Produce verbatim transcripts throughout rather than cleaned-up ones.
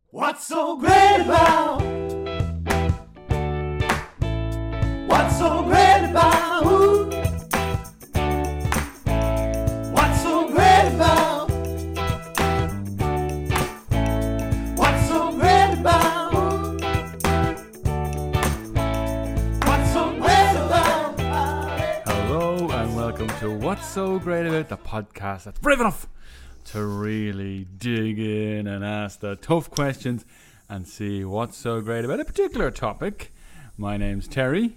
What's so great about? What's so great about? Ooh. What's so great about? What's so great about? Ooh. What's so great about? Hello and welcome to What's So Great About, the podcast that's brave enough to really dig in and ask the tough questions and see what's so great about a particular topic. My name's Terry.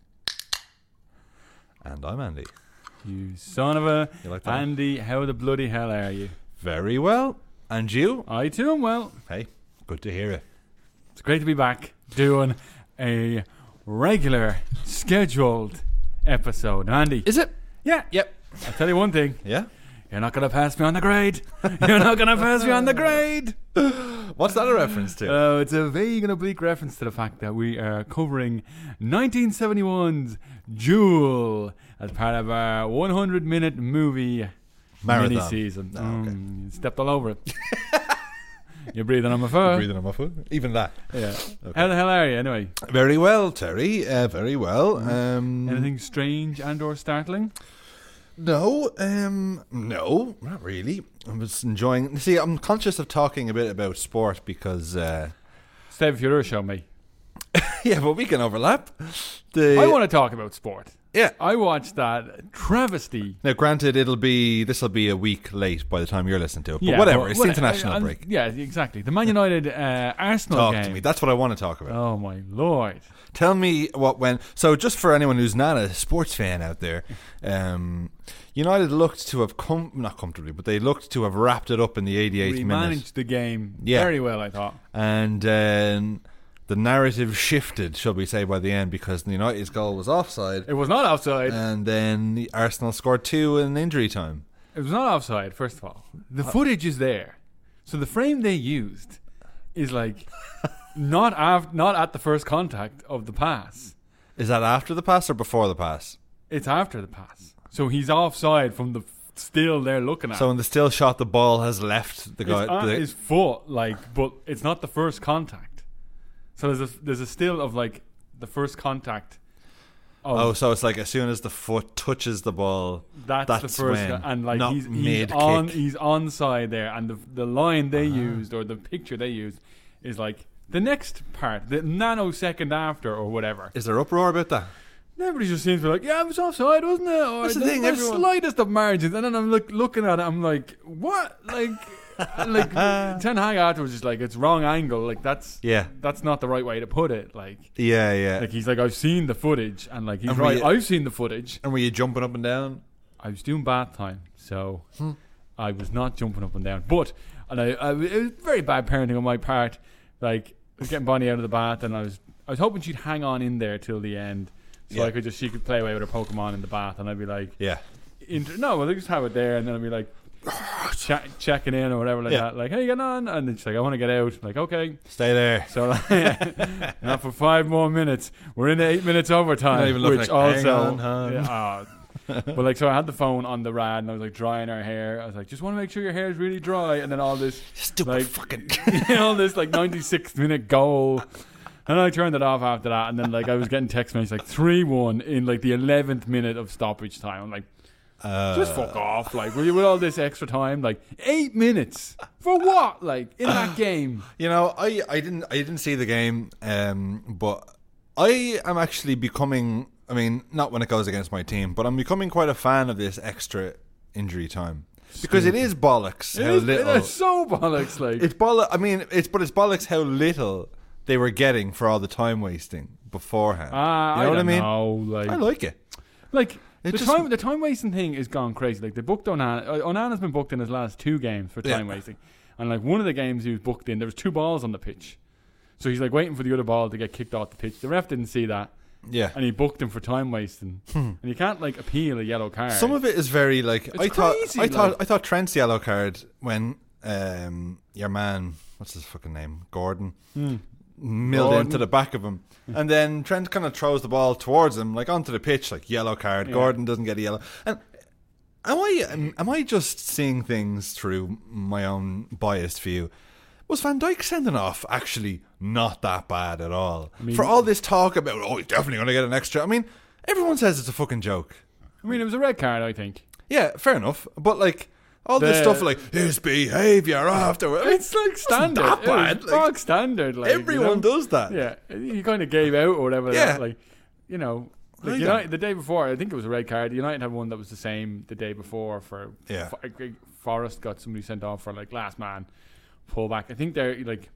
And I'm Andy. You son of a... You like that? Andy, how the bloody hell are you? Very well. And you? I too am well. Hey, good to hear it. It's great to be back doing a regular, scheduled episode. Andy. Is it? Yeah. Yep. I'll tell you one thing. Yeah? You're not going to pass me on the grade. You're not going to pass me on the grade. What's that a reference to? Uh, it's a vague and oblique reference to the fact that we are covering nineteen seventy-one's Jewel as part of our one hundred minute movie Marathon. mini-season. Oh, okay. Mm, you stepped all over it. You're breathing on my foot. Breathing on my foot. Even that. Yeah. Okay. How the hell are you anyway? Very well, Terry. Uh, very well. Um, Anything strange and or startling? No, um, no, not really. I was enjoying. See, I'm conscious of talking a bit about sport because, uh, Save your show me. yeah, but we can overlap. The I want to talk about sport. yeah. I watched that travesty. Now, granted, it'll be this will be a week late by the time you're listening to it, but Yeah, whatever. well, It's well, the international I- I- break. Yeah, exactly. The Man United uh, Arsenal Talk game. to me. That's what I want to talk about. Oh my lord! Tell me what went. So, just for anyone who's not a sports fan out there, um, United looked to have come not comfortably, but they looked to have wrapped it up in the eighty-eighth We minute, managed the game Yeah. very well, I thought. and then the narrative shifted, shall we say, by the end because the United's goal was offside, It was not offside. and then the Arsenal scored two in injury time. it was not offside. First of all, the footage is there, so the frame they used is like not af- not at the first contact of the pass. Is that after the pass or before the pass? It's after the pass, so he's offside from the f- still there looking at. So, in the still shot, the ball has left the it's guy. on the- his foot, like, but it's not the first contact. So there's a there's a still of like the first contact. Of Oh, so it's like as soon as the foot touches the ball, That's, that's the first, when, guy, and like not he's, he's mid-kick. on, he's onside there, and the the line they Uh-huh. used or the picture they used is like the next part, the nanosecond after or whatever. Is there uproar about that? Everybody just seems to be like, yeah, it was offside, wasn't it? Or That's the the, thing, the everyone- slightest of margins, and then I'm look, looking at it, I'm like, what? Like, like Ten Hag afterwards is like, it's wrong angle. Like that's Yeah. that's not the right way to put it. Like. Yeah, yeah. Like he's like, I've seen the footage, and like he's And were right. you- I've seen the footage. and were you jumping up and down? I was doing bath time, so Hmm. I was not jumping up and down. But and I, I, it was very bad parenting on my part. Like I was getting Bonnie out of the bath, and I was I was hoping she'd hang on in there till the end, so Yeah. I could just she could play away with her Pokemon in the bath, and I'd be like, Yeah. inter- no, well, I just have it there, and then I'd be like. che- checking in or whatever like Yeah. that, like, how you getting on? And then she's like, I want to get out. Like, okay. Stay there. So like, now for five more minutes, we're in the eight minutes overtime, Not even looking which like, hang also, on, hon. yeah, oh. But like, so I had the phone on the rad, and I was like drying her hair. I was like, just want to make sure your hair is really dry, and then all this, Stupid like, fucking. all this like ninety-six minute goal. And I turned it off after that, and then like I was getting text messages like three one in like the eleventh minute of stoppage time. I'm like, Uh, just fuck off! Like, were you with all this extra time? Like eight minutes for what? Like in that game? You know, I, I didn't I didn't see the game, um, but I am actually becoming. I mean, not when it goes against my team, but I'm becoming quite a fan of this extra injury time because it is bollocks It how is, little. it is so bollocks. Like It's bollocks. I mean, it's but it's bollocks how little they were getting for all the time wasting beforehand. Ah, you know I what I don't mean? know, like, I like it. like It the just- time the time wasting thing is gone crazy. Like they booked Onana. uh, Onana's been booked in his last two games for time Yeah. wasting, and like one of the games he was booked in, there was two balls on the pitch, so he's like waiting for the other ball to get kicked off the pitch. The ref didn't see that, Yeah. and he booked him for time wasting, and you can't like appeal a yellow card. Some of it is very like It's I thought. crazy, I thought. like- I thought Trent's yellow card when um, your man, what's his fucking name, Gordon, Hmm. milled Gordon. into the back of him, and then Trent kind of throws the ball towards him, like onto the pitch, like yellow card. Yeah. Gordon doesn't get a yellow. And am I am, am I just seeing things through my own biased view? was Van Dijk sending off actually not that bad at all? I mean, For all this talk about, oh, he's definitely going to get an extra. I mean, everyone says it's a fucking joke. I mean, it was a red card, I think. Yeah, fair enough. But like all this The- stuff, like his behaviour after, I mean, It's like standard. that It bad. was Like, bog standard. Like, everyone you know? does that. Yeah, he kind of gave out or whatever. Yeah. Like, you know, I like don't- United, the day before, I think it was a red card. United had one that was the same the day before for. Yeah. For, like, Forrest got somebody sent off for like last man pull back. I think they're like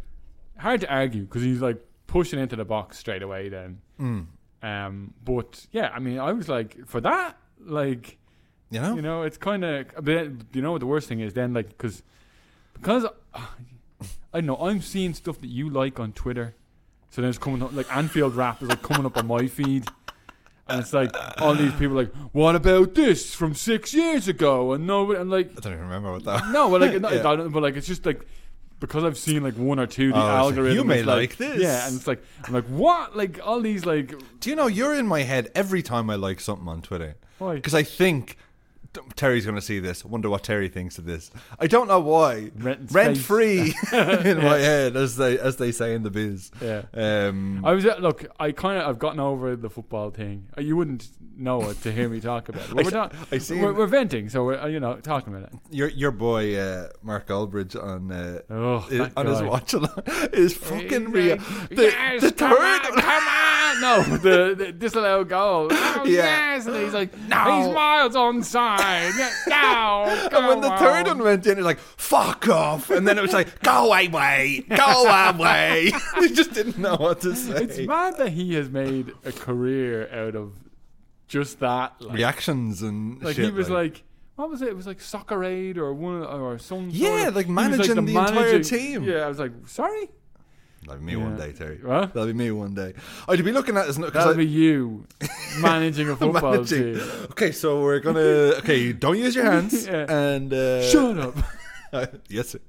hard to argue because he's like pushing into the box straight away. Then, Mm. um, but yeah, I mean, I was like for that, like. You know? You know, it's kind of. You know what the worst thing is? Then, like, because because uh, I don't know, I'm seeing stuff that you like on Twitter, so then it's coming up like Anfield rap is like coming up on my feed, and it's like all these people like, what about this from six years ago? And no, and like, I don't even remember what that. no, but like, not, Yeah. I don't- but like, it's just like. Because I've seen like one or two, the Oh, it's like, algorithm. you may is like this. yeah, and it's like I'm like what, like all these like Do you know you're in my head every time I like something on Twitter? Why? Because I think Terry's going to see this. I wonder what Terry thinks of this. I don't know why. Rent in Rent space. free in my head, as they as they say in the biz. yeah. Um, I was uh, look. I kind of I've gotten over the football thing. Uh, You wouldn't know it to hear me talk about it. I We're, s- not, I seen- we're, we're venting, so we're uh, you know talking about it. your your boy uh, Mark Goldbridge on uh, Oh, i- that on his guy. watch along is fucking He's real. like, The, yes, the come third, on, come on. No, the, the disallowed goal. Oh, Yeah. yes, and he's like, No. he's miles onside. No, and when the come third on. one went in, it's like fuck off, and then it was like go away, go away. He just didn't know what to say. It's mad that he has made a career out of just that. Like, Reactions and like shit, he was like, what was it? It was like Soccer Aid or one or some. Yeah, sort of, like he was, managing the entire team. Yeah, I was like, sorry, That'll be me Yeah. one day, Terry. What? That'll be me one day. I'd be looking at this because that'll be you managing a football managing. team. Okay, so we're gonna. Okay, don't use your hands. Yeah. And uh, Shut up. yes. Sir.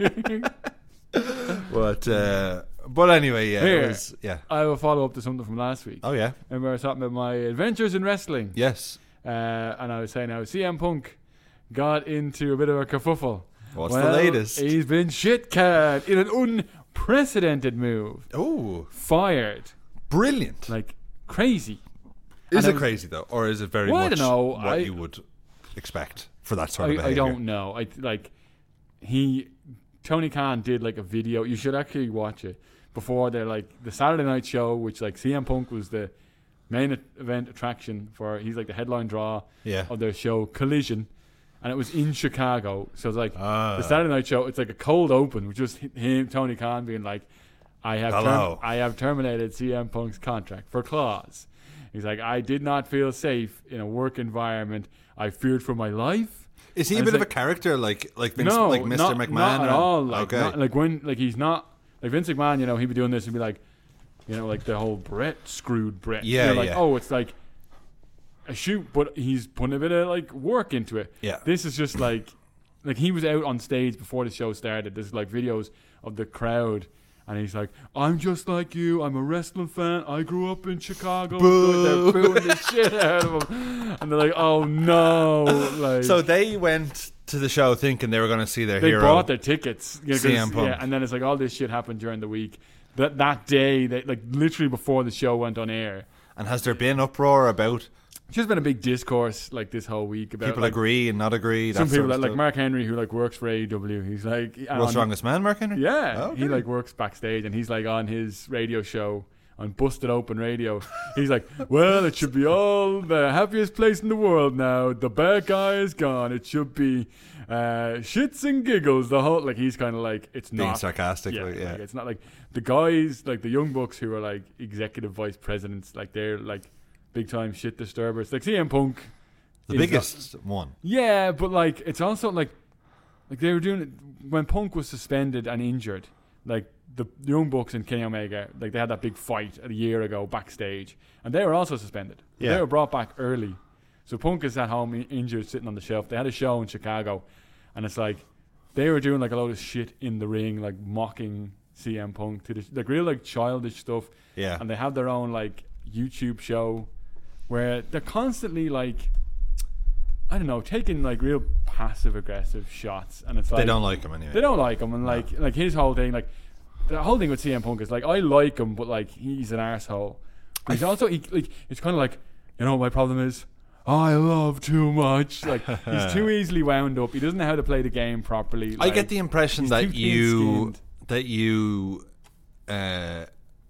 but uh, but anyway, yeah, Here. it was, yeah. I will follow up to something from last week. Oh yeah, And we were talking about my adventures in wrestling. yes. Uh, and I was saying how C M Punk got into a bit of a kerfuffle. What's Well, the latest? He's been shit-canned in an unprecedented move. Oh, Fired. brilliant! Like, crazy. Is and it I was- crazy though, or is it very Well, I much don't know. what I- you would expect for that sort of I, I behavior? don't know. I like he Tony Khan did like a video. You should actually watch it before they're like the Saturday night show, which like C M Punk was the main e- event attraction for. He's like the headline draw Yeah. of their show Collision, and it was in Chicago. So it's like Ah. the Saturday night show. It's like a cold open with just him, Tony Khan, being like, "I have Hello. I have terminated C M Punk's contract for clause." He's like, "I did not feel safe in a work environment. I feared for my life." Is he a And bit it's of a like- character like like Vince, no, like Mister not, McMahon? not at or- all. Like, okay, not, like when, like he's not like Vince McMahon. You know, he'd be doing this and be like, you know, like the whole Brett screwed Brett. Yeah, You're like, yeah. oh, it's like a shoot, but he's putting a bit of like work into it. Yeah. This is just like, like he was out on stage before the show started. There's like videos of the crowd. And he's like, I'm just like you. I'm a wrestling fan. I grew up in Chicago. Boo. They're booing the shit out of him. And they're like, oh no. Like, So they went to the show thinking they were going to see their they hero. bought their tickets. Yeah, 'cause- C M Punk. Yeah, and then it's like all this shit happened during the week. That that day, they, like literally before the show went on air, And has there been uproar about it's just been a big discourse like this whole week about people like, agree and not agree? some that people sort that, of like stuff? Mark Henry, who like works for A E W. He's like World's on- Strongest Man, Mark Henry. Yeah, Oh, he okay. like works backstage and he's like on his radio show on Busted Open Radio. He's like, well, it should be all the happiest place in the world now. The bad guy is gone. It should be uh, shits and giggles. The whole like he's kind of like it's Being not sarcastic, Yeah, like, yeah. like, it's not like the guys like the Young Bucks who are like executive vice presidents. Like they're like big time shit disturbers. Like C M Punk, The is biggest one. yeah, but like it's also like like they were doing it when Punk was suspended and injured. Like the Young Bucks and Kenny Omega, like they had that big fight a year ago backstage, and they were also suspended. Yeah. They were brought back early. So Punk is at home i- injured, sitting on the shelf. They had a show in Chicago, and it's like they were doing like a load of shit in the ring, like mocking C M Punk to the like real like childish stuff. Yeah. And they have their own like YouTube show where they're constantly like I don't know, taking like real passive aggressive shots, and it's like They don't like him anyway. they don't like him, and like like his whole thing, like the whole thing with C M Punk is like I like him, but like he's an arsehole. He's also he, like it's kind of like, you know what my problem is. I love too much. Like he's too easily wound up. He doesn't know how to play the game properly. Like, I get the impression he's that too you thin-skinned. that you uh,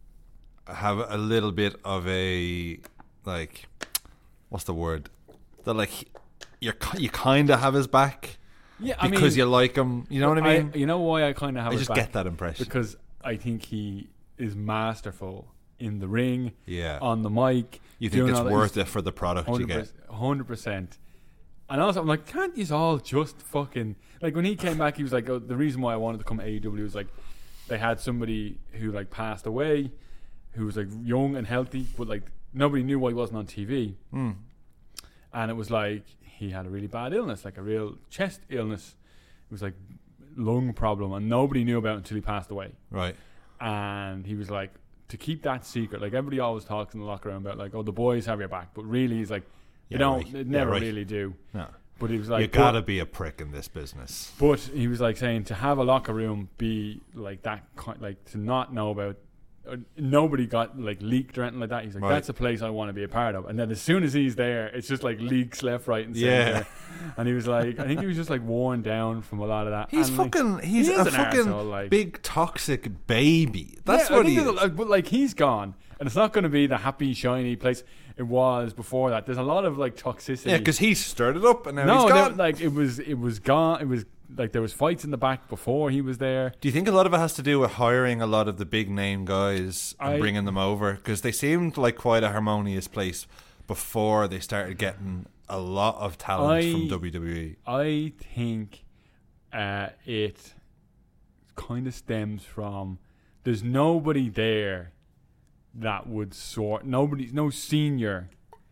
have a little bit of a like what's the word that like you you kind of have his back Yeah, I because mean, you like him. You know what I mean? you know why I kind of have I his just back? get that impression. Because I think he is masterful in the ring, Yeah. on the mic. You think doing it's all that. worth it for the product you get? one hundred percent. And also, I'm like, can't you all just fucking... Like, when he came back, he was like, oh, the reason why I wanted to come to A E W was, like, they had somebody who, like, passed away, who was, like, young and healthy, but, like, nobody knew why he wasn't on T V. Mm. And it was, like, he had a really bad illness, like a real chest illness. It was, like, lung problem, and nobody knew about it until he passed away. Right. And he was like, to keep that secret, like everybody always talks in the locker room about like, oh, the boys have your back, but really he's like, they Yeah, don't, right. they Yeah, never right. really do. No. But he was like, You gotta but, be a prick in this business. but he was like saying to have a locker room be like that, ki- like to not know about, uh, nobody got like leaked or anything like that. He's like, Right. that's a place I want to be a part of. And then as soon as he's there, it's just like leaks left, right, and Yeah. center. And he was like, I think he was just like worn down from a lot of that. He's And, like, fucking. He's he is a an fucking arsehole, like- big toxic baby. That's yeah, I what he think is. that, like, but like he's gone, and it's not going to be the happy, shiny place it was before that. There's a lot of like toxicity. Yeah, because he stirred it up and now no, he's there- gone. like it was, it was gone. It was like there was fights in the back before he was there. Do you think a lot of it has to do with hiring a lot of the big name guys and I- bringing them over? Because they seemed like quite a harmonious place before they started getting a lot of talent I- from W W E. I think uh, it kind of stems from there's nobody there that would sort. Nobody, no senior.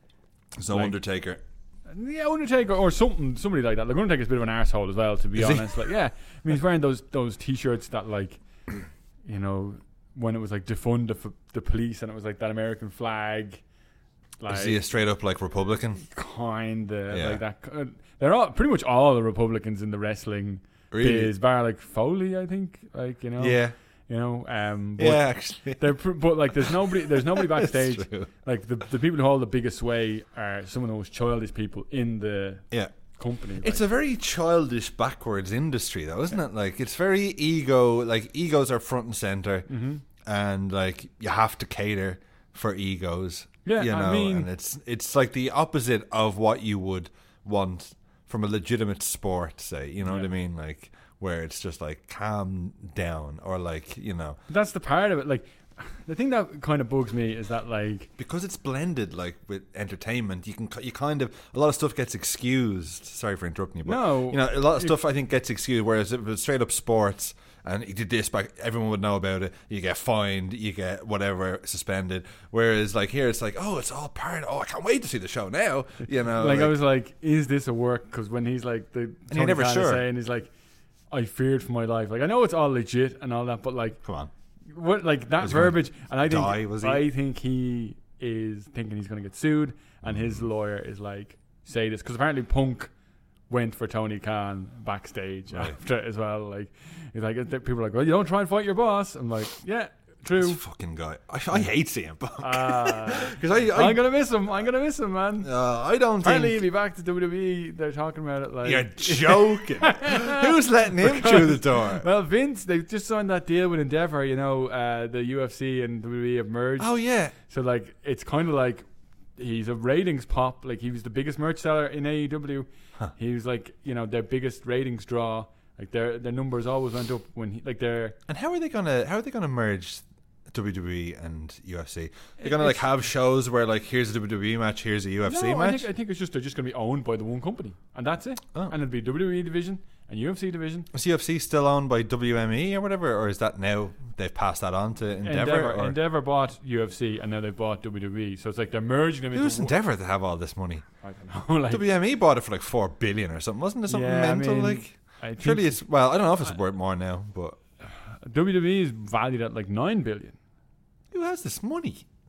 So Like- Undertaker. Yeah, Undertaker or something, somebody like that. Like Undertaker's a bit of an arsehole as well, to be Is he? honest. Like, yeah, I mean, he's wearing those those t-shirts that, like, you know, when it was like defund the, f- the police and it was like that American flag, like Is he a straight up like Republican? kind of Yeah. like that. uh, They're all pretty much all the Republicans in the wrestling Really? biz, bar like Foley, I think. Like you know, Yeah. you know, um, but Yeah, actually. They're pr- but like there's nobody there's nobody That's backstage. true. Like the the people who hold the biggest sway are some of the most childish people in the Yeah. company. It's like. a very childish, backwards industry, though, isn't it? Like, it's very ego. Like, egos are front and center, Mhm. and like you have to cater for egos. Yeah, you know, I mean- and it's it's like the opposite of what you would want from a legitimate sport. Say, you know what Yeah. I mean? Like, where it's just like calm down, or like you know, That's the part of it. Like the thing that kind of bugs me is that like because it's blended like with entertainment. You can you kind of a lot of stuff gets excused. Sorry for interrupting you, but No, you know a lot of you- stuff I think gets excused. Whereas if it was straight up sports and he did this, back everyone would know about it. You get fined, you get whatever suspended. Whereas like here, it's like oh, it's all part. Oh, I can't wait to see the show now. You know, like I was like, is this a work? Because when he's like the you're never sure. saying he's like, I feared for my life. Like I know it's all legit and all that, but like come on. what like that Was he gonna verbiage, and I think die, was he? I think he is thinking he's going to get sued, and his lawyer is like, say this because apparently Punk went for Tony Khan backstage Right. after as well. Like he's like, people are like, well, you don't try and fight your boss. I'm like, yeah, This true. fucking guy. I, I hate C M Punk Uh, because I I, I'm gonna miss him. I'm gonna miss him, man. uh, I don't Apparently he'll think. be back to W W E. They're talking about it like You're joking. Who's letting him through the door? Well, Vince, they just signed that deal with Endeavor. You know, uh, the U F C and W W E have merged. Oh yeah. So like, it's kind of like he's a ratings pop. Like he was the biggest merch seller in A E W. Huh. He was like, you know, their biggest ratings draw. Like their their numbers always went up when he like their And how are they gonna how are they gonna merge W W E and U F C? They're gonna like have shows where like here's a W W E match, here's a U F C no, I match. think I think it's just they're just going to be owned by the one company, and that's it. Oh. And it'll be W W E division and U F C division. Is U F C still owned by W M E or whatever, or is that now they've passed that on to Endeavor? Endeavor, or- Endeavor bought U F C, and now they've bought W W E. So it's like they're merging them Who's into. Endeavor to have all this money? I don't know. Like, W M E bought it for like four billion or something, wasn't it? Something Yeah, I mental, mean, like. I think Surely it's well. I don't know if it's worth more now, but W W E is valued at like nine billion. who has this money?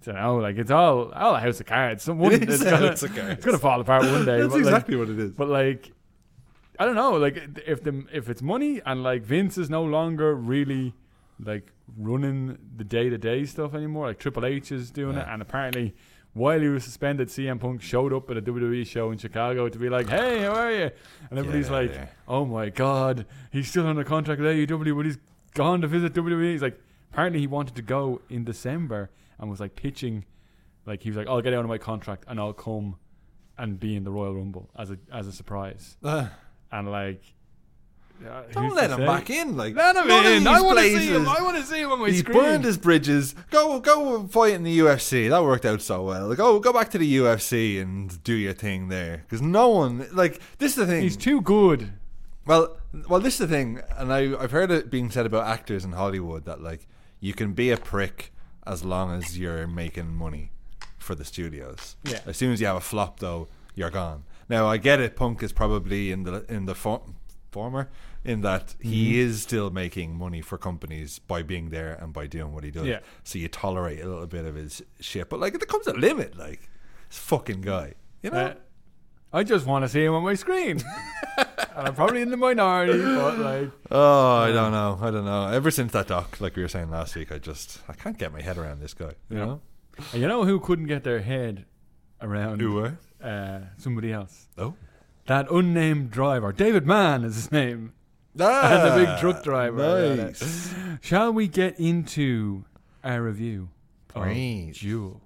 don't know, like it's all all a house of cards. Some one, It is it's a gonna, house of cards. It's gonna fall apart one day. That's but exactly like, what it is. But like, I don't know. Like if the if it's money and like Vince is no longer really like running the day to day stuff anymore. Like Triple H is doing Yeah. it, and apparently while he was suspended, C M Punk showed up at a W W E show in Chicago to be like, "Hey, how are you?" And everybody's Yeah, like, yeah. "Oh my god, he's still under contract with A E W, but he's gone to visit W W E." He's like, apparently he wanted to go in December and was like pitching, like he was like, "I'll get out of my contract and I'll come and be in the Royal Rumble as a as a surprise." Uh, And like, uh, don't who's let to him say? back in. Like, Let him none of in. I these want to see places- him. I want to see him on my He screen. burned his bridges. Go, go fight in the U F C. That worked out so well. Like, oh, go back to the U F C and do your thing there. Because no one, like, this is the thing. He's too good. Well, well, this is the thing, and I, I've heard it being said about actors in Hollywood that like you can be a prick as long as you're making money for the studios. Yeah. As soon as you have a flop, though, you're gone. Now I get it. Punk is probably in the in the for, former in that he Mm-hmm. is still making money for companies by being there and by doing what he does. Yeah. So you tolerate a little bit of his shit, but like there comes a limit. Like this fucking guy, you know. Uh, I just want to see him on my screen. And I'm probably in the minority, but like, Oh, I don't know. I don't know. Ever since that doc, like we were saying last week, I just I can't get my head around this guy. You Yeah. know, and you know who couldn't get their head around who? uh, somebody else? Oh, That unnamed driver, David Mann is his name. ah, the big truck driver. Nice. Shall we get into our review of Please. Jewel?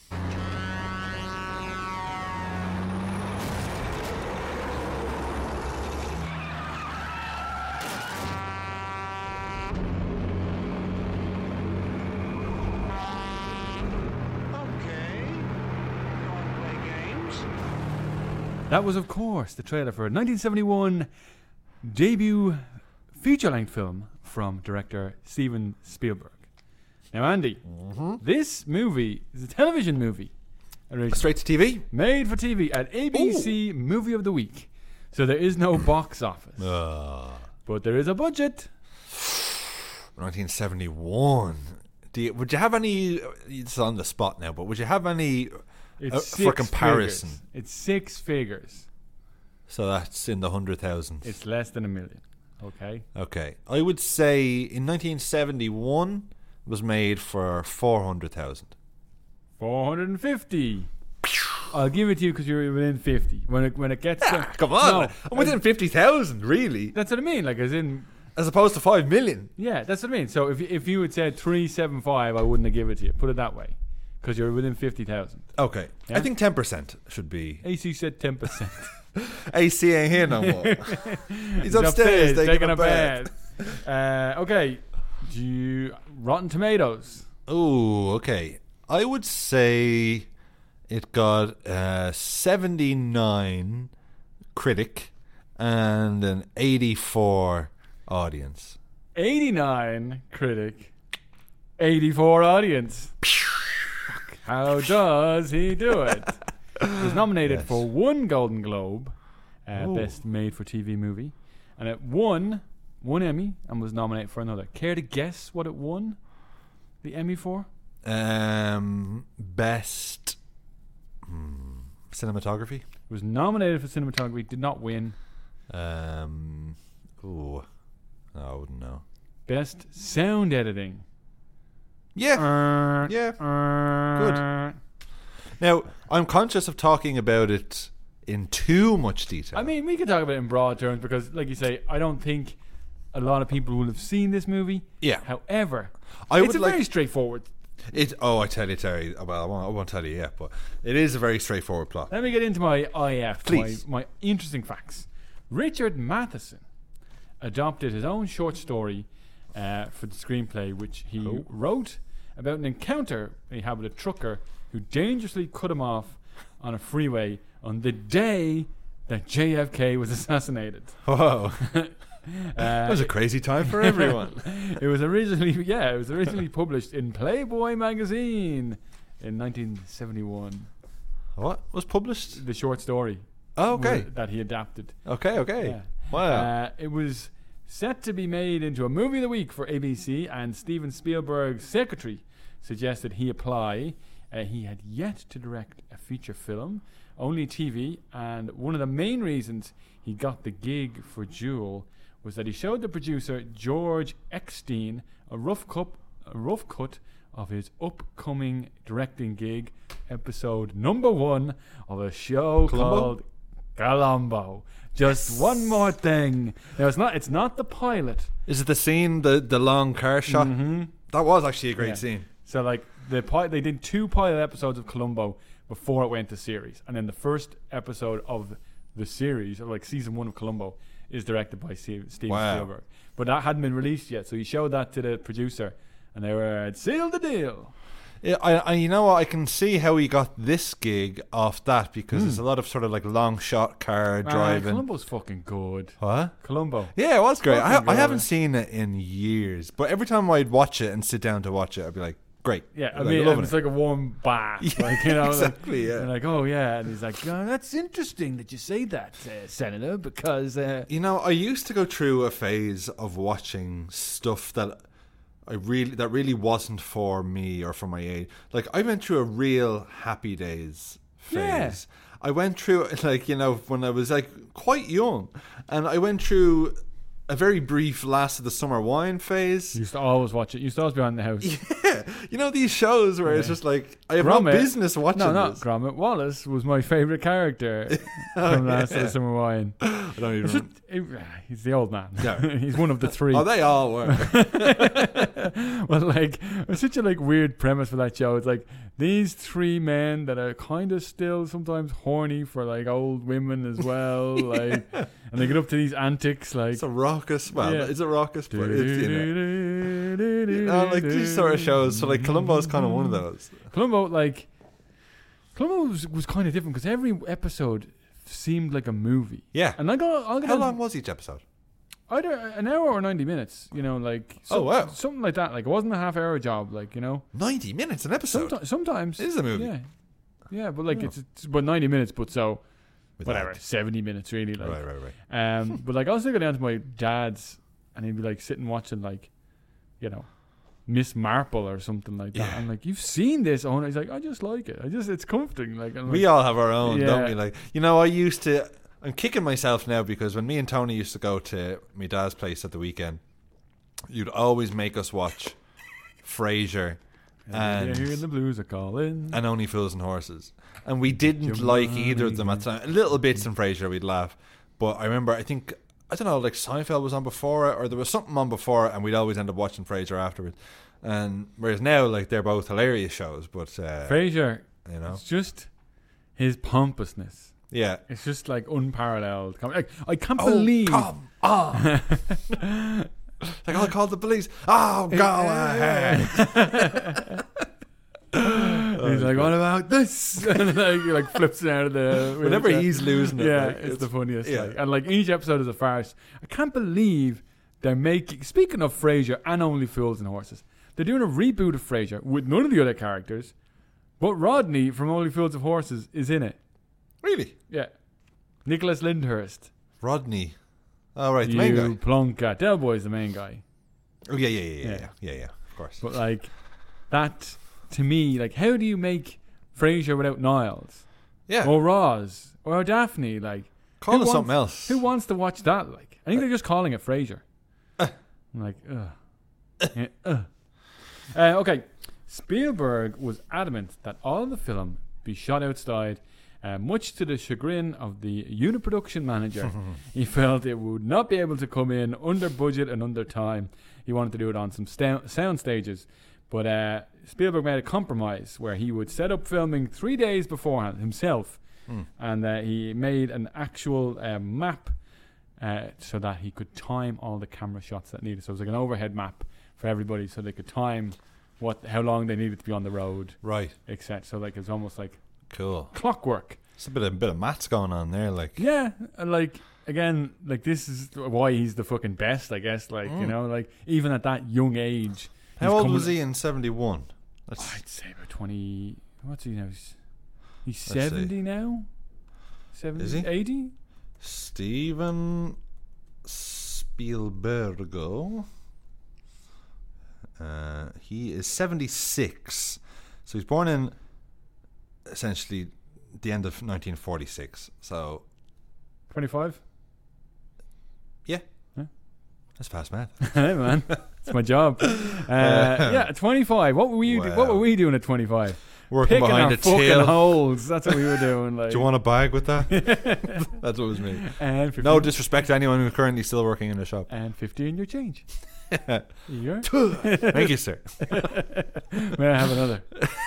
Okay. You want to play games? That was, of course, the trailer for a nineteen seventy-one debut feature-length film from director Steven Spielberg. Now, Andy, this movie is a television movie. Originally Straight to T V. made for T V at A B C Movie of the Week. So there is no box office. Uh, But there is a budget. nineteen seventy-one. Do you, would you have any? It's on the spot now, but would you have any It's uh, six for comparison? figures. It's six figures. So that's in the hundred thousands. It's less than a million. Okay. Okay, I would say in nineteen seventy-one was made for four hundred thousand. four hundred fifty. I'll give it to you because you're within fifty. When it when it gets to, Ah, come on, No, I'm within fifty thousand, really, that's what I mean. Like as in, as opposed to five million. yeah, that's what I mean. So if if you had said three seven five, I wouldn't have given it to you. Put it that way, because you're within fifty thousand. Okay, Yeah? I think ten percent should be. A C said ten percent. A C ain't here no more. He's upstairs, taking, a bath. Uh, okay, do you, Rotten Tomatoes. Oh, okay. I would say it got uh, seventy-nine critic and an eighty-four audience. eighty-nine critic, eighty-four audience. Fuck, how does he do it? It was nominated Yes. for one Golden Globe, uh, Ooh. Best Made for T V Movie, and it won one Emmy and was nominated for another. Care to guess what it won the Emmy for? Um, best hmm, cinematography. It was nominated for cinematography, did not win. Um, ooh, I wouldn't know. Best sound editing. Yeah, Uh, yeah. uh, Now I'm conscious of talking about it in too much detail. I mean, we could talk about it in broad terms because, like you say, I don't think a lot of people will have seen this movie. Yeah. However, I it's would a like- very straightforward. it. Oh, I tell you, Terry. Well, I won't, I won't tell you yet, but it is a very straightforward plot. Let me get into my I F, Please. My, my interesting facts. Richard Matheson adopted his own short story uh, for the screenplay, which he Oh. wrote about an encounter he had with a trucker who dangerously cut him off on a freeway on the day that J F K was assassinated. Whoa, Uh, that was a crazy time for everyone. It was originally, yeah, it was originally published in Playboy magazine in nineteen seventy-one. What was published? The short story. Oh, okay, wa- That he adapted. okay, okay. Yeah. Wow. Uh, it was set to be made into a movie of the week for A B C, and Steven Spielberg's secretary suggested he apply. Uh, he had yet to direct a feature film, only T V, and one of the main reasons he got the gig for Jewel was that he showed the producer George Eckstein a rough cut, a rough cut of his upcoming directing gig, episode number one of a show Columbo? called Columbo. Just Yes. one more thing. Now it's not. It's not the pilot. Is it the scene, the the long car shot? Mm-hmm. That was actually a great Yeah. scene. So like the pi- they did two pilot episodes of Columbo before it went to series, and then the first episode of the series, or like season one of Columbo, is directed by Steve, Steven Wow. Spielberg. But that hadn't been released yet, so he showed that to the producer, and they were sealed the deal. Yeah, I, I, you know what? I can see how he got this gig off that because there's a lot of sort of like long shot car Ah, driving. Columbo's fucking good. What? Columbo. Yeah, it was great. I, Fucking I haven't good. seen it in years, but every time I'd watch it and sit down to watch it, I'd be like, great. Yeah, I Like, mean, loving it's it. like a warm bath. Yeah, like, you know, exactly, like, yeah. and like, oh, yeah. And he's like, oh, that's interesting that you say that, uh, Senator, because... Uh, You know, I used to go through a phase of watching stuff that I really that really wasn't for me or for my age. Like I went through a real Happy Days phase. Yeah. I went through like, you know, when I was like quite young, and I went through a very brief Last of the Summer Wine phase. used to always watch it. Used to always be on the house. Yeah, you know these shows where it's Yeah. just like I have Gromit- no business watching No, not this. Gromit. Wallace was my favourite character from Last of yeah. the Summer Wine. I don't even. It's just- it- he's the old man. Yeah. He's one of the three. Oh, they all were. Well, like, it's such a like weird premise for that show. It's like these three men that are kind of still sometimes horny for like old women as well, like, and they get up to these antics, like, It's a raucous. Well, Yeah. it's a raucous, but it's, you know, you know, like these sort of shows. So like Columbo's kind of one of those. Columbo, like, Columbo was, was kind of different because every episode seemed like a movie. Yeah. And like, I'll, I'll get How on- long was each episode? Either an hour or ninety minutes, you know, like Oh, some- wow. something like that. Like it wasn't a half hour job, like, you know. Ninety minutes an episode. Sometimes, sometimes It is a movie. Yeah, yeah, but like Oh. it's, it's but ninety minutes, but so With whatever, that. seventy minutes really. Like, Right, right, right. um, but like I was go down to my dad's, and he'd be like sitting watching like, you know, Miss Marple or something like that. Yeah. I'm like, you've seen this? Oh, and he's like, I just like it. I just it's comforting. Like, I'm We like, all have our own, don't Yeah. we? Like, you know, I used to. I'm kicking myself now because when me and Tony used to go to my dad's place at the weekend, you'd always make us watch Frasier and and hear the blues are calling. and Only Fools and Horses, and we didn't Jim like either of them Money. at the time. Little bits in Frasier we'd laugh, but I remember I think I don't know, like Seinfeld was on before it, or there was something on before it, and we'd always end up watching Frasier afterwards. And whereas now, like they're both hilarious shows, but uh, Frasier, you know, it's just his pompousness. yeah. It's just like unparalleled. Com- Like, I can't Oh, believe. come on. Like, I'll call the police. Oh, go ahead. He's like, what about this? And like, he like flips it out of the. Whenever wheelchair. he's losing it, yeah, like, it's, it's- the funniest. yeah. Like, and like each episode is a farce. I can't believe they're making. Speaking of Frasier and Only Fools and Horses, they're doing a reboot of Frasier with none of the other characters, but Rodney from Only Fools and Horses is in it. Really? Yeah, Nicholas Lyndhurst. Rodney. Oh, right, the you main guy. plonker. Del Boy's the main guy. Oh, yeah, yeah, yeah, yeah, Yeah. yeah, yeah, yeah, of course. But like that to me, like how do you make Frasier without Niles yeah, or Roz or Daphne? Like call who it wants- something else. who wants to watch that? Like I think they're just calling it Frasier. I'm like, ugh. Yeah, ugh. Uh, okay, Spielberg was adamant that all of the film be shot outside. Uh, much to the chagrin of the unit production manager, he felt it would not be able to come in under budget and under time. He wanted to do it on some sta- sound stages, but uh, Spielberg made a compromise where he would set up filming three days beforehand himself, Mm. and uh, he made an actual uh, map uh, so that he could time all the camera shots that needed. So it was like an overhead map for everybody, so they could time what how long they needed to be on the road, Right, et cetera. So like it's almost like cool. clockwork. It's a bit of, bit of maths going on there, like. Yeah, and like again, like this is why he's the fucking best, I guess. Like you Mm. know, like even at that young age. How he's old coming- was he in seventy-one? That's I'd say about twenty. What's he now? He's, he's Let's see. seventy now. Seventy, Is he? eighty? Steven Spielbergo. Uh, he is seventy-six. So he's born in essentially the end of nineteen forty-six. So twenty-five? yeah, Yeah. that's fast math. Hey man, it's my job. Uh, yeah, twenty-five. What were you? Wow. What were we doing at twenty-five? Working Picking behind our a fucking till. holes. That's what we were doing. Like, Do you want a bag with that? That's what it was me. and fifty, No disrespect to anyone who's currently still working in the shop. and fifty in your change. Here. Thank you, sir. May I have another?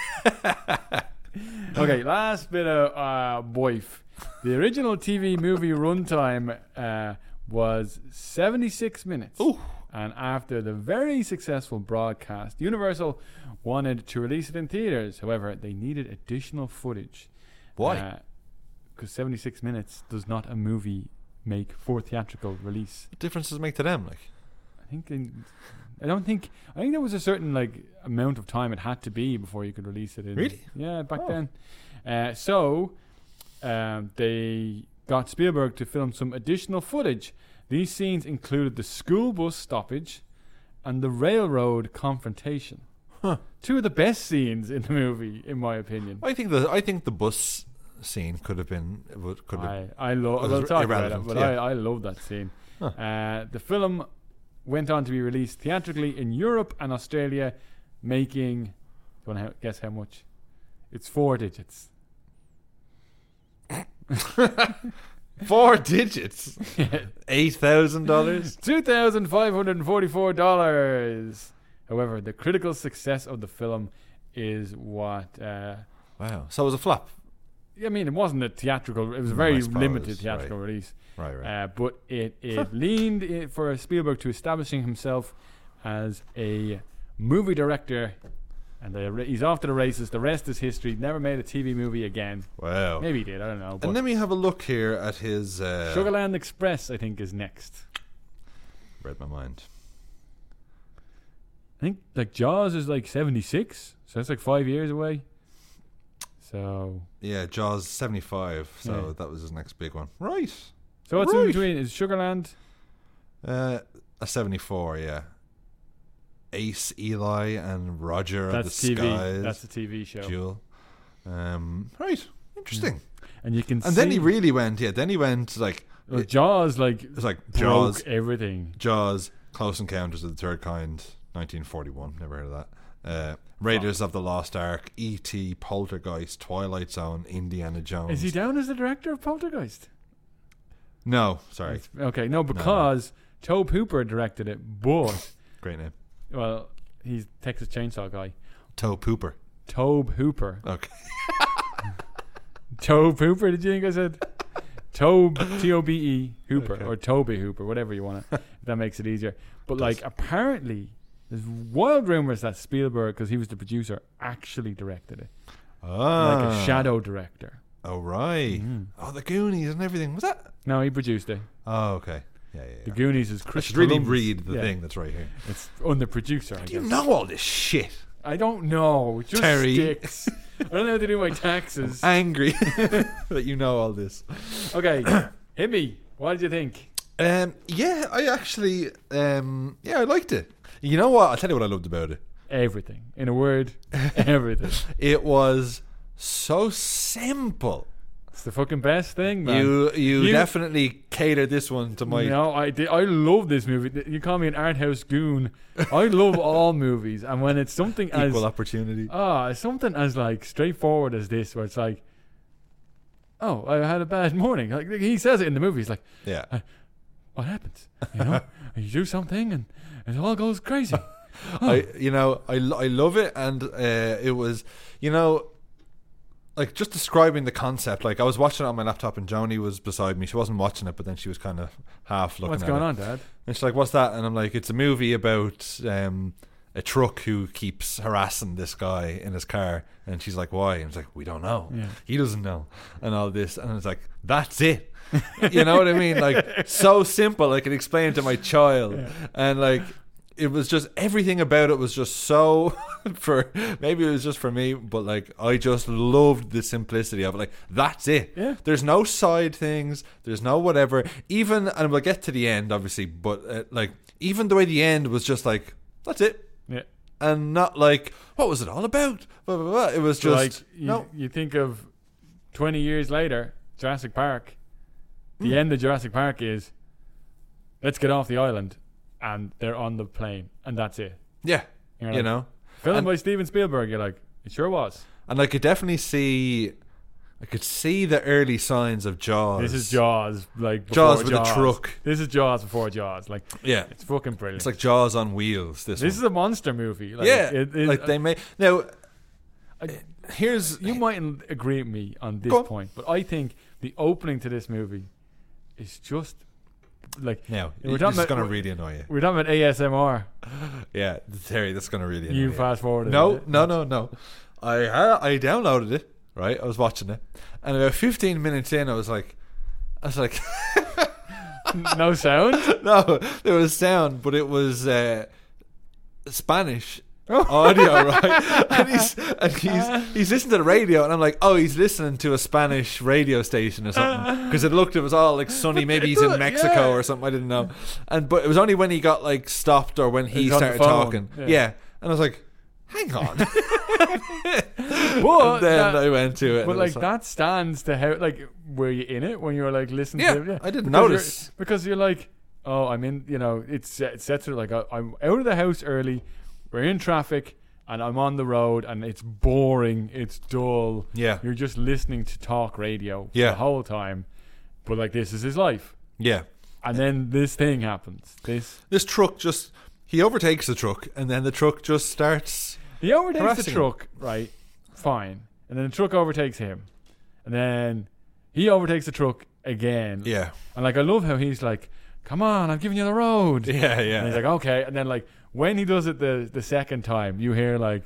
Okay, last bit of uh, boif. The original T V movie runtime uh, was seventy-six minutes. Ooh. And after the very successful broadcast, Universal wanted to release it in theaters. However, they needed additional footage. Why? Because seventy-six minutes does not a movie make for theatrical release. What difference does it make to them? Like, I think they, I don't think I think there was a certain like amount of time it had to be before you could release it in. Really? Yeah, back Oh. then. Uh, so um, they got Spielberg to film some additional footage. These scenes included the school bus stoppage and the railroad confrontation. Huh. Two of the best scenes in the movie, in my opinion. I think the I think the bus scene could have been would- could have. I, I love. was We'll talk about it, irrelevant, but yeah. I, I love that scene. Huh. Uh, the film went on to be released theatrically in Europe and Australia, making. Do you want to guess how much? It's four digits. Four digits. Eight thousand dollars. Two thousand five hundred and forty-four dollars. However, the critical success of the film is what. Uh, Wow. So it was a flop. I mean, it wasn't a theatrical. It was a No, very I suppose, limited theatrical right. release. Right. Right. Uh, but it, it leaned i for Spielberg to establishing himself as a movie director, and the, he's off to the races. The rest is history. Never made a T V movie again. wow. Maybe he did. I don't know. But And let me have a look here at his. Uh, Sugarland Express, I think, is next. Read my mind. I think like Jaws is like seventy-six, so that's like five years away. So, Yeah, Jaws seventy-five. So Yeah. that was his next big one. Right. so what's in Right. between? Is Sugarland? Uh, a seventy-four. Yeah. Ace, Eli, and Roger of the That's T V. Skies. That's a T V show. Jewel. Um, right. Interesting. And you can And see. then he really went. Yeah. Then he went like. well, it- Jaws like It's like broke Jaws. everything. Jaws. Close Encounters of the Third Kind. nineteen forty-one. Never heard of that. Uh, Raiders of the Lost Ark, E T, Poltergeist, Twilight Zone, Indiana Jones. Is he down as the director of Poltergeist? No, sorry. It's- Okay, no, because Tobe Hooper directed it, but Great name. well, he's Texas Chainsaw guy. Toe Pooper. Tobe Hooper. Okay. Tobe Hooper. Did you think I said Tobe? T O B E Hooper Okay. or Toby Hooper, whatever you want it. If that makes it easier. But like, apparently, there's wild rumors that Spielberg, because he was the producer, actually directed it, Ah. like a shadow director. Oh, right. Mm. Oh, the Goonies and everything. Was that? No, he produced it. Oh, okay. Yeah, yeah, The yeah. Chris is I Chris should really Columbus. read the Yeah. thing that's right here. It's on the producer, I Do you guess. know all this shit? I don't know. It just Terry. sticks. I don't know how to do my taxes. Angry that you know all this. Okay, hit me. What did you think? Um, yeah, I actually, um, yeah, I liked it. You know what? I'll tell you what I loved about it. Everything. In a word, everything. It was so simple. It's the fucking best thing, man. You, you You- definitely catered this one to my. No, I did, I love this movie. You call me an art house goon. I love all movies, and when it's something as Equal opportunity. ah, it's something as like straightforward as this, where it's like, oh, I had a bad morning. Like he says it in the movie. He's like, Yeah. what happens? You know, you do something, and it all goes crazy. I, you know, I, lo- I love it, and uh, it was, you know, like just describing the concept. Like I was watching it on my laptop, and Joni was beside me. She wasn't watching it, but then she was kind of half looking. What's at going it. on, Dad? And she's like, "What's that?" And I'm like, "It's a movie about um, a truck who keeps harassing this guy in his car." And she's like, "Why?" And it's like, "We don't know. Yeah. He doesn't know." And all this, and it's like, "That's it." You know what I mean? Like so simple. I could explain to my child, Yeah. and like. It was just everything about it was just so for maybe it was just for me, but like I just loved the simplicity of it. Like that's it. Yeah. There's no side things. There's no whatever. Even and we'll get to the end, obviously, but uh, like even the way the end was just like that's it. Yeah. and not like, what was it all about? Blah, blah, blah. It was So, just like you, no. you think of twenty years later, Jurassic Park. The Hmm. end of Jurassic Park is let's get off the island, and they're on the plane, and that's it. Yeah, You're you like, know, filmed and- by Steven Spielberg. You're like, it sure was. and I could definitely see, I could see the early signs of Jaws. This is Jaws, like before Jaws with Jaws. a truck. This is Jaws before Jaws. Like Yeah, it's fucking brilliant. it's like Jaws on wheels. This, this one. is a monster movie. Like, yeah, it, it, like they may now. I- Here's you mightn't agree with me on this Go on. point, but I think the opening to this movie is just like now. We're This talking is about- going to really annoy you. we're talking about A S M R. Yeah, Terry, that's going to really annoy You you. fast forward. No, no, no, no. I ha- I downloaded it. Right, I was watching it, and about fifteen minutes in, I was like, I was like, no sound. no, there was sound, but it was uh, Spanish audio, right? And he's and he's he's listening to the radio, and I'm like, oh, he's listening to a Spanish radio station or something, because it looked, it was all like sunny. Maybe he's in Mexico yeah. or something. I didn't know, and but it was only when he got like stopped or when he He's on the started phone, talking, yeah. yeah. And I was like, hang on. But And then that- I went to it, But and it like was that stands to how like were you in it when you were like listening Yeah, to it? I didn't Because you're- notice. because you're like, oh, I'm in. You know, it's it sets it like I, I'm out of the house early. We're in traffic. And I'm on the road, and it's boring. It's dull. Yeah. You're just listening to talk radio Yeah. the whole time. But like this is his life. Yeah. And then this thing happens. This This truck just, he overtakes the truck, and then the truck just starts. he overtakes the Harassing him. truck, right? Fine. And then the truck overtakes him. And then he overtakes the truck again. Yeah. And like I love how he's like, come on, I'm giving you the road. Yeah, yeah. And he's like, okay. And then like when he does it the the second time, you hear like,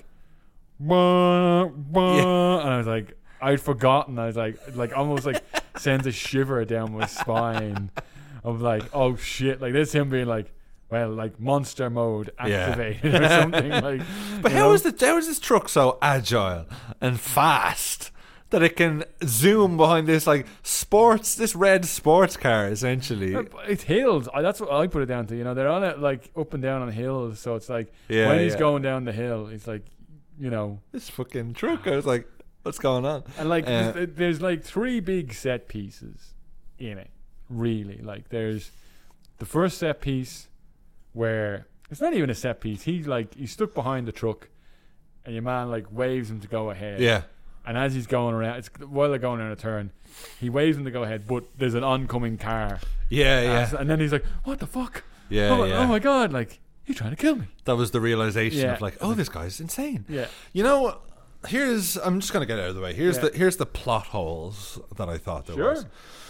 bah, bah, Yeah. and I was like, I'd forgotten. I was like, like almost like sends a shiver down my spine of like, oh shit, like this him being like, well, like monster mode Yeah. activated or something like. But you how know? is the how is this truck so agile and fast that it can zoom behind this like sports, this red sports car essentially? It's hills. I, that's what I put it down to. You know, they're on it like up and down on hills. So it's like Yeah, when he's yeah. going down the hill, it's like, you know, This fucking truck. I was like, what's going on? and like Uh, there's, there's like three big set pieces in it. Really, like there's the first set piece where it's not even a set piece. He's like he's stuck behind the truck, and your man like waves him to go ahead. Yeah. And as he's going around, it's while they're going around a turn, he waves him to go ahead, but there's an oncoming car. Yeah, yeah. As- and then he's like, "What the fuck? Yeah, oh, my- yeah. oh my god! Like you're trying to kill me." That was the realization Yeah. of like, oh, this guy's insane. Yeah. You know, here's I'm just gonna get out of the way. Here's Yeah. the here's the plot holes that I thought there Sure. was.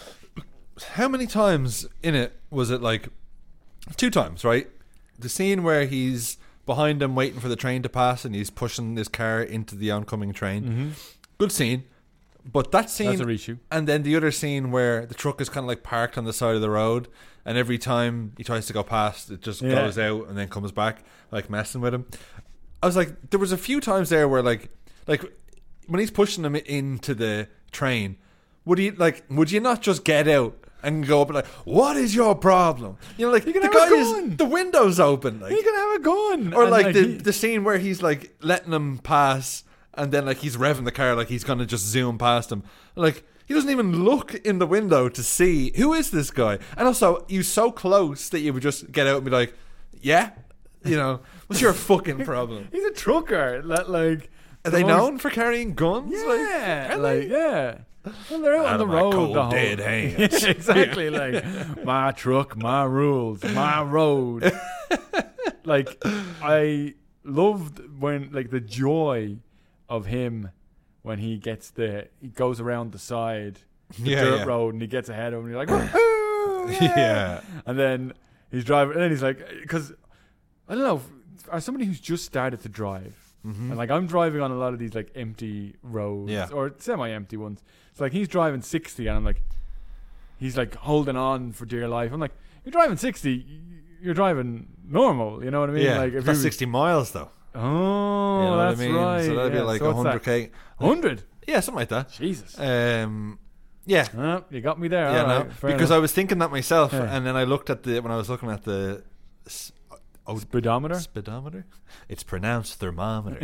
How many times in it was it like two times, right? The scene where he's behind him waiting for the train to pass and he's pushing this car into the oncoming train. Mm-hmm. Good scene. But that scene That's a reshoot. and then the other scene where the truck is kind of like parked on the side of the road, and every time he tries to go past, it just Yeah. goes out and then comes back, like messing with him. I was like, there was a few times there where like, like when he's pushing him into the train, would he like, would you not just get out and go up and like, what is your problem? You know, like You can the have a guy is gun. the window's open, like, He can have a gun. or And, like, the he- the scene where he's like letting him pass, and then like he's revving the car like he's gonna just zoom past him. Like he doesn't even look in the window to see who is this guy. And also, you so close that you would just get out and be like, "Yeah, you know, what's your fucking problem?" he's a trucker. That like Are the they most- known for carrying guns? Yeah, Like, are like they? yeah. Well, they're out Out on the of my road. cold the whole, dead hands. Yeah, exactly. Like my truck, my rules, my road. Like I loved when like the joy of him when he gets the he goes around the side the Yeah, dirt yeah. road and he gets ahead of him and you're like woohoo, yeah. Yeah. And then he's driving and then he's like because I don't know as somebody who's just started to drive and like I'm driving on a lot of these like empty roads Yeah. or semi-empty ones. It's like he's driving sixty and I'm like he's like holding on for dear life. I'm like, you're driving sixty, y- you're driving normal, you know what I mean? Yeah, like if that's you- sixty miles though. Oh, You know that's what I mean? right. So that'd yeah. be like so a what's that? hundred k. Hundred. Yeah, something like that. Jesus. Um, yeah, Oh, you got me there. yeah, all no, right, fair because enough. I was thinking that myself, Yeah. and then I looked at the when I was looking at the s- Oh, Speedometer? Speedometer? It's pronounced thermometer.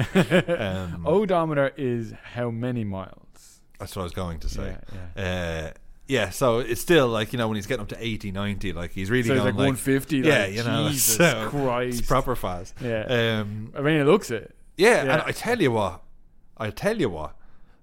um, Odometer is how many miles? That's what I was going to say. Yeah, Uh, yeah, so it's still like, you know, when he's getting up to eighty, ninety, like he's really So he's going like one fifty. yeah, like, you know, Jesus so Christ. it's proper fast. Yeah. Um, I mean, it looks it. yeah, Yeah. and I tell you what, I tell you what,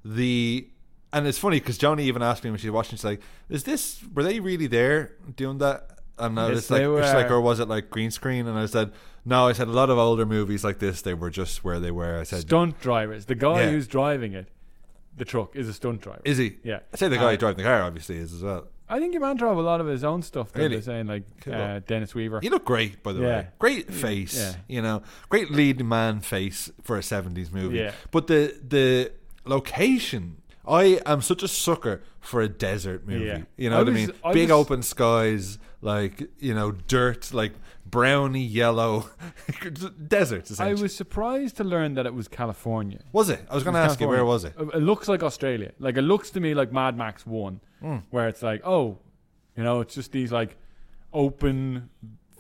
the and it's funny because Joni even asked me when she was watching, she's like, "Is this? Were they really there doing that?" And I Yes, was like, they she's like, were. or was it like green screen? And I said, no. I said a lot of older movies like this, they were just where they were. I said, Stunt drivers. The guy Yeah. who's driving it, the truck, is a stunt driver. is he? Yeah. I say the guy Uh, driving the car obviously is as well. I think he man drove a lot of his own stuff. Really? Really? They're saying like Cool. uh, Dennis Weaver. He looked great, by the Yeah. way. Great face, Yeah. you know, great lead man face for a seventies movie. Yeah. But the the location, I am such a sucker for a desert movie. Yeah. You know I what I was- mean? I Big was- open skies, like, you know, dirt, like browny yellow desert. I Essentially. was surprised to learn that it was California. Was it? I was going to It was ask you, where was it? California. It looks like Australia. Like it looks to me like Mad Max One, Mm. where it's like, oh, you know, it's just these like open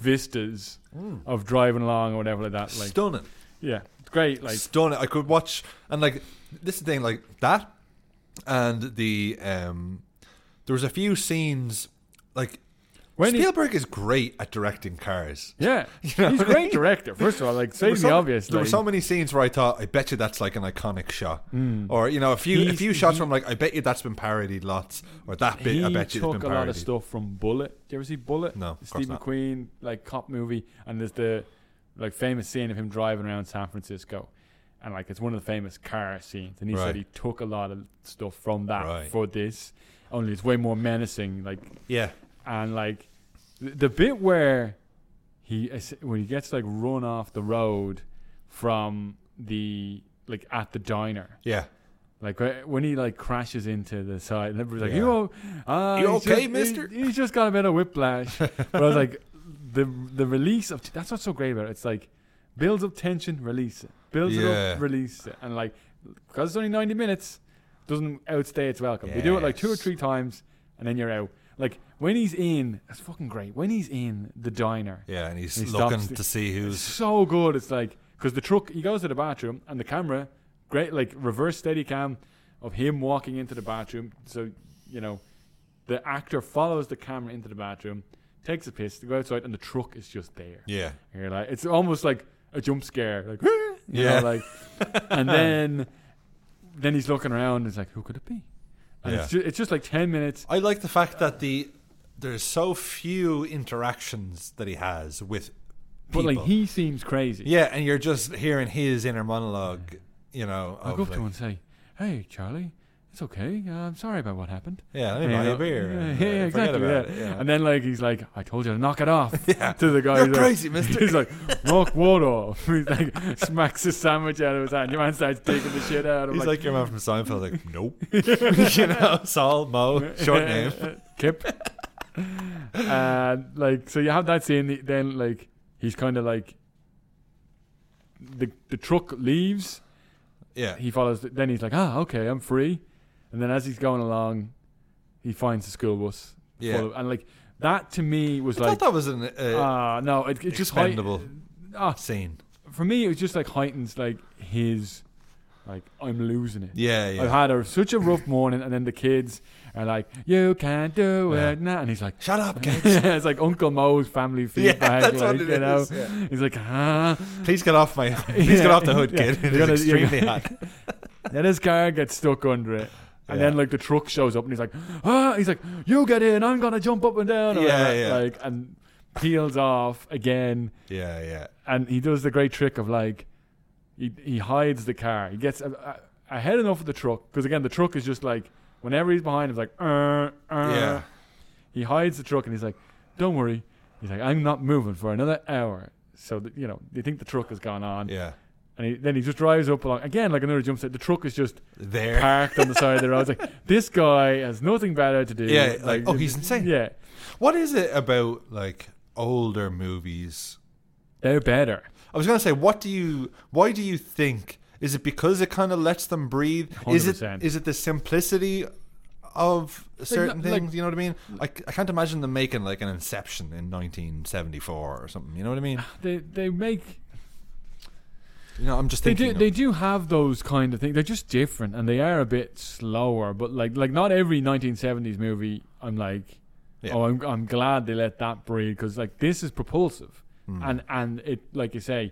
vistas Mm. of driving along or whatever like that. Like, Stunning. yeah, it's great. Like, Stunning. I could watch, and like this is the thing, like that, and the um, there was a few scenes like when he, Spielberg is great at directing cars. yeah, You know he's a what I great mean? director. First of all, like, There were say the so- obvious. There were like, so many scenes where I thought, I bet you that's like an iconic shot, Mm. or you know, a few a He's- few shots he- from like, I bet you that's been parodied lots, or that bit, he I bet you it's took been a lot parodied. of stuff from Bullet. Do you ever see Bullet? No, of The course Steve not. McQueen like cop movie, and there's the like famous scene of him driving around San Francisco, and like it's one of the famous car scenes. And he Right. said he took a lot of stuff from that Right. for this. Only it's way more menacing. Like Yeah, and like the, the bit where he when he gets like run off the road from the like at the diner. yeah. Like wh- when he like crashes into the side, and everybody's like, Yeah. "You, o- uh, You he's okay, just- mister?" He's, he's just got a bit of whiplash." But I was like, the the release of t- that's what's so great about it. It's like builds up tension, release it, builds it Yeah. up, release it, and like because it's only ninety minutes, doesn't outstay its welcome. They do it like two or Yes. three times, and then you're out. Like when he's in, that's fucking great. When he's in the diner, Yeah, and he's He looking stops- to see it's who's so good. It's like because the truck, he goes to the bathroom, and the camera, great, like reverse steady cam of him walking into the bathroom. So you know, the actor follows the camera into the bathroom, takes a piss, they go outside, and the truck is just there. yeah, And you're like, it's almost like a jump scare, like you Yeah. know, like, and then then he's looking around. And it's like, who could it be? And it's Yeah. just, it's just like ten minutes. I like the fact that the there's so few interactions that he has with people. But like he seems crazy. yeah, and you're just hearing his inner monologue. You know, I'll of go up like, to him and say, "Hey, Charlie, it's okay. Uh, I'm sorry about what happened." yeah, let me You buy you know, a beer. Yeah, and, yeah, uh, forget exactly. about Yeah. it, yeah. And then like he's like, "I told you to knock it off." Yeah. To the guy, You're he's like- crazy, mister. He's like, "Knock what off?" He's like, smacks his sandwich out of his hand. Your man starts taking the shit out. I'm He's like, like your man from Seinfeld. Like, nope. you know, Saul, Mo, short name. Kip. And like, so you have that scene. Then like, he's kind of like, the the truck leaves. Yeah, He follows. The, then he's like, "Ah, okay, I'm free." And then as he's going along, he finds the school bus. yeah. full of- and like that to me was I like, thought that was an uh, ah, no, it, it just height- expendable ah, scene. for me, it was just like heightens like his, like I'm losing it. Yeah, yeah. I've had a, such a rough morning, and then the kids are like, "You can't do Yeah. it now," and he's like, Shut up, kids. it's like Uncle Mo's family Yeah, feedback. that's like, what it you know, is, yeah. he's like, "Huh." Please get off my. Please Yeah, get off the hood, yeah. kid. It You're is gonna- you're extremely gonna- hot. Then his car gets stuck under it. And Yeah. then like the truck shows up and he's like, ah, he's like, "You get in, I'm gonna jump up and down." or Yeah, whatever, yeah. Like and peels off again. Yeah, yeah. And he does the great trick of like, he he hides the car. He gets a, a, ahead enough of the truck because again the truck is just like whenever he's behind him, it's like, uh, uh. Yeah. He hides the truck and he's like, "Don't worry." He's like, "I'm not moving for another hour." So that, you know they think the truck has gone on. Yeah. And he, then he just drives up along again like another jump set. The truck is just There. parked on the side of the road. It's like this guy has nothing better to do. Yeah, like, oh, he's insane. Yeah, What is it about like older movies? they're better. I was gonna say, what do you? Why do you think? Is it because it kind of lets them breathe? Is it? one hundred percent. Is it the simplicity of certain like- things. You know what I mean? I, c- I can't imagine them making like an Inception in nineteen seventy-four or something. You know what I mean? They they make You know, I'm just they thinking. do of- they do have those kind of things. They're just different and they are a bit slower. But like like not every nineteen seventies movie. I'm like, Yeah. oh, I'm I'm glad they let that breathe because like this is propulsive Hmm. and and it like you say.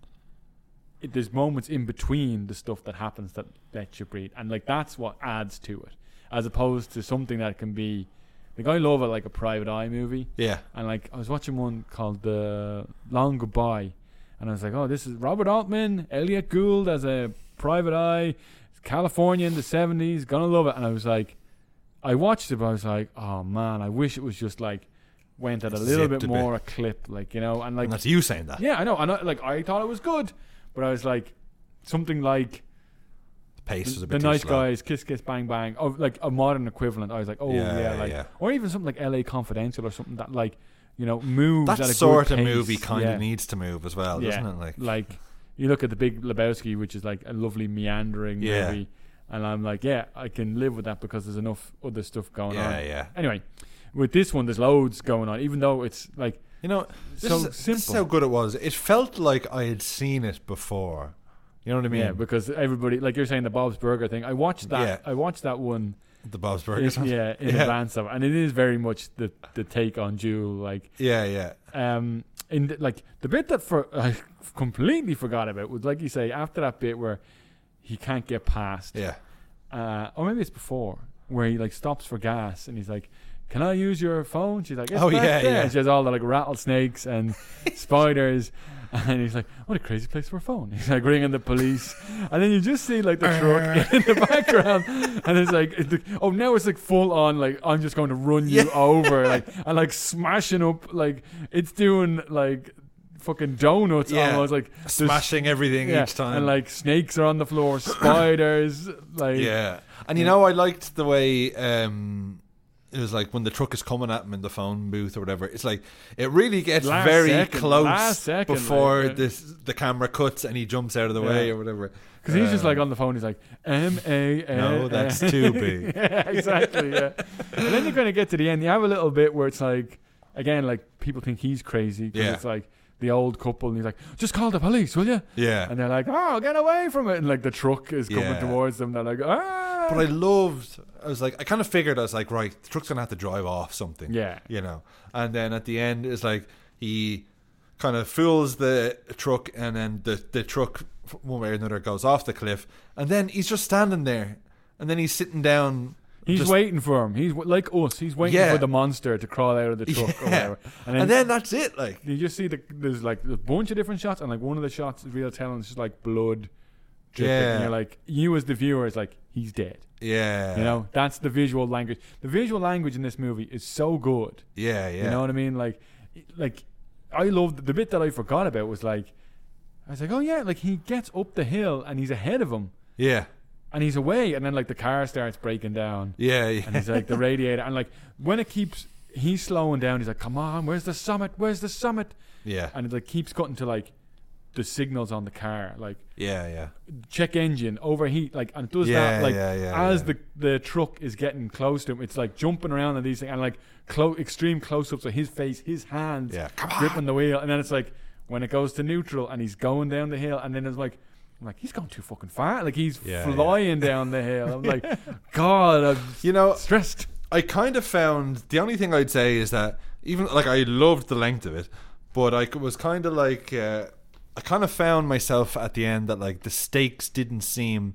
It, there's moments in between the stuff that happens that lets you breathe, and like that's what adds to it, as opposed to something that can be. Like I love it, like a Private Eye movie, yeah. and like I was watching one called The Long Goodbye, and I was like, oh, this is Robert Altman, Elliot Gould as a Private Eye, California in the seventies, gonna love it, and I was like, I watched it, but I was like, oh man, I wish it was just like went at a little Zipped bit a more bit. a clip, like you know, and like And that's you saying that. yeah, I know, and I, like I thought it was good. But I was like, something like The pace was the, a the bit too Nice slow. Guys, Kiss Kiss Bang Bang, oh, like a modern equivalent. I was like, oh Yeah, yeah, like, yeah. or even something like L A Confidential or something that like, you know, moves That at a sort good of pace. movie kind of yeah. needs to move as well, yeah. doesn't it? Like, like you look at the Big Lebowski, which is like a lovely meandering Yeah. movie, and I'm like, yeah, I can live with that because there's enough other stuff going yeah, on. yeah. Anyway, with this one, there's loads going on, even though it's like You know, this, so is, this is simple. how good it was. It felt like I had seen it before. You know what I mean? yeah, because everybody, like you're saying, the Bob's Burger thing. I watched that. Yeah. I watched that one. The Bob's In, Burgers. yeah, in Yeah. advance of, and it is very much the the take on Jewel. Like, yeah, yeah. um, in the, like the bit that for I completely forgot about was like you say after that bit where he can't get past, Yeah. uh, or maybe it's before where he like stops for gas and he's like, "Can I use your phone?" She's like, "It's Oh, back yeah, there." yeah. And she has all the like rattlesnakes and spiders. And he's like, "What a crazy place for a phone." He's like ringing the police, and then you just see like the truck in the background, and it's like, it's the, oh, now it's like full on, like I'm just going to run you Yeah. over, like and like smashing up, like it's doing like fucking donuts Yeah. almost, like there's- Smashing everything yeah, each time. and like snakes are on the floor, spiders, like yeah. And you know, I liked the way um, it was like when the truck is coming at him in the phone booth or whatever. It's like it really gets Last very second, close last second, before like, uh, this the camera cuts and he jumps out of the way Yeah. or whatever. because he's just Um, like on the phone. He's like M A N. No, that's too big. Yeah, exactly. Yeah, and then you kind of get to the end. You have a little bit where it's like, again, like people think he's crazy. 'Cause Yeah. it's like the old couple, and he's like, "Just call the police, will you?" Yeah. And they're like, "Oh, get away from it!" And like the truck is coming Yeah. towards them. They're like, "Ah!" But I loved. I was like, I kind of figured. I was like, right, the truck's gonna have to drive off something. Yeah. you know. And then at the end, it's like he kind of fools the truck, and then the the truck one way or another goes off the cliff, and then he's just standing there, and then he's sitting down. He's just- waiting for him. He's w- like us. He's waiting Yeah. for the monster to crawl out of the truck or Yeah. whatever. and then that's it. Like, you just see the there's like a bunch of different shots, and like one of the shots is real telling. It's just like blood dripping. Yeah. And you're like, you as the viewer is like, he's dead. yeah, You know, that's the visual language. The visual language in this movie is so good. yeah, yeah. You know what I mean? Like, like I loved the bit that I forgot about was like, I was like, oh yeah, like he gets up the hill and he's ahead of him yeah, and he's away, and then like the car starts breaking down. yeah, yeah. And he's like the radiator, and like when it keeps, he's slowing down. He's like, "Come on, where's the summit? Where's the summit?" yeah, And it like keeps cutting to like the signals on the car, like yeah, yeah, check engine, overheat, like, and it does Yeah, that like yeah, yeah, as yeah. the the truck is getting close to him. It's like jumping around and these things, and like clo- extreme close ups of his face, his hands yeah. Come on. gripping the wheel, and then it's like when it goes to neutral and he's going down the hill, and then it's like. I'm like, he's going too fucking far. Like, he's Yeah, flying down the hill. I'm like, God, I'm You know, stressed. I kind of found the only thing I'd say is that even like I loved the length of it, but I was kind of like uh, I kind of found myself at the end that like the stakes didn't seem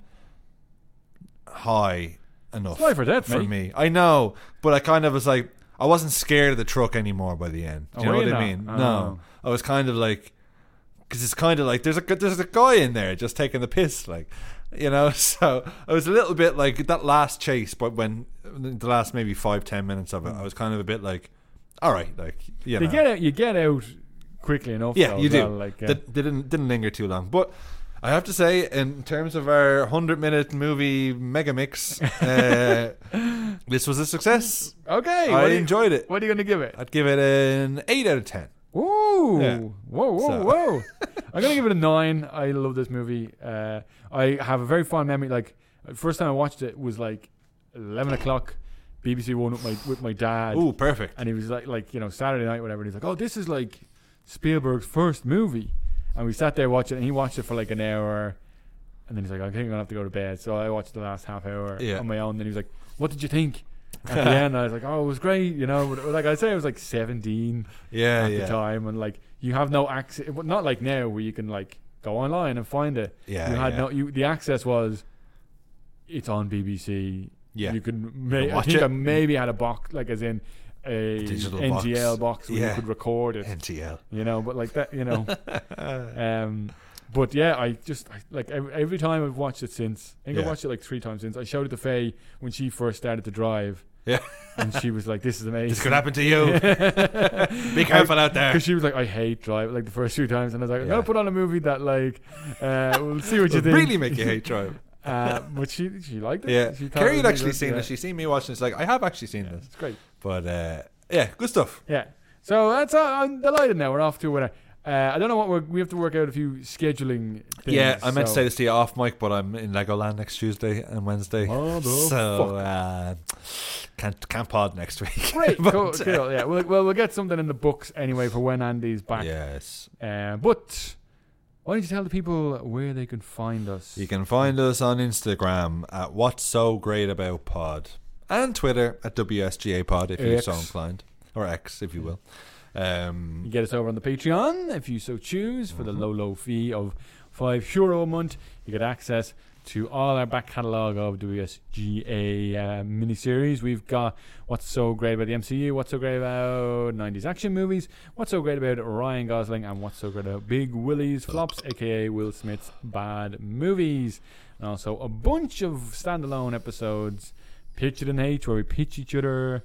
high enough It's life or death, for mate. me. I know, but I kind of was like I wasn't scared of the truck anymore by the end. Do Oh, you know were what you I not? mean? Oh. No, I was kind of like. Because it's kind of like there's a there's a guy in there just taking the piss, like, you know. So I was a little bit like that last chase, but when the last maybe five ten minutes of it, I was kind of a bit like, all right, like you They know, get out, you get out quickly enough. yeah, though, you as do. well, like, uh, They, they didn't didn't linger too long, but I have to say, in terms of our hundred minute movie mega mix, uh, this was a success. okay, I what are, you, enjoyed it. what are you going to give it? I'd give it an eight out of ten. Whoa, Yeah. whoa, whoa, So. whoa! I'm gonna give it a nine. I love this movie. Uh, I have a very fond memory. Like first time I watched it was like eleven o'clock B B C One with my with my dad. Ooh, perfect. And he was like, like you know, Saturday night, whatever. And he's like, oh, this is like Spielberg's first movie. And we sat there watching it, and he watched it for like an hour. And then he's like, I think I'm gonna have to go to bed. So I watched the last half hour Yeah. on my own. And then he was like, what did you think? At the end, I was like, oh, it was great. You know, but like I say, I was like seventeen Yeah, at yeah. the time, and like you have no access. Not like now where you can like go online and find it. Yeah, you had yeah. no. You the access was, it's on B B C. Yeah. You could. Ma- can I watch think it. I maybe had a box, like as in a Digital N G L box. box, where Yeah. you could record it. N T L. You know, but like that, you know. um, but yeah, I just I, like every, every time I've watched it since. I think Yeah. I watched it like three times since. I showed it to Faye when she first started to drive. Yeah. And she was like, "This is amazing. This could happen to you. Be careful out there. Because she was like, I hate drive like the first few times, and I was like, I'm Yeah. gonna put on a movie that like, uh, we'll see what you It'll think. really make you hate drive. Uh, but she she liked it. Yeah. She thought Carrie it had was actually good, seen yeah. this. She's seen me watching this. Like, I have actually seen Yeah, this. it's great. But, uh, yeah, good stuff. Yeah. So that's uh, I'm delighted now. We're off to a winner. Uh, I don't know what we're, we have to work out a few scheduling things. Yeah, I meant to so- say this to you off mic, but I'm in Legoland next Tuesday and Wednesday. Oh, the so, uh, can't, can't pod next week. Great, But, cool, uh, cool. Yeah, well, well, we'll get something in the books anyway for when Andy's back. Yes. Uh, but why don't you tell the people where they can find us? You can find us on Instagram at What's So Great About Pod and Twitter at W S G A Pod if you're X. so inclined, or X if you will. Um, You get us over on the Patreon if you so choose for Mm-hmm. the low, low fee of five euro a month. You get access to all our back catalogue of W S G A uh, miniseries. We've got What's So Great About the M C U, What's So Great About nineties action movies, What's So Great About Ryan Gosling, and What's So Great About Big Willie's Flops, aka Will Smith's Bad Movies. And also a bunch of standalone episodes, Pitch It in H, where we pitch each other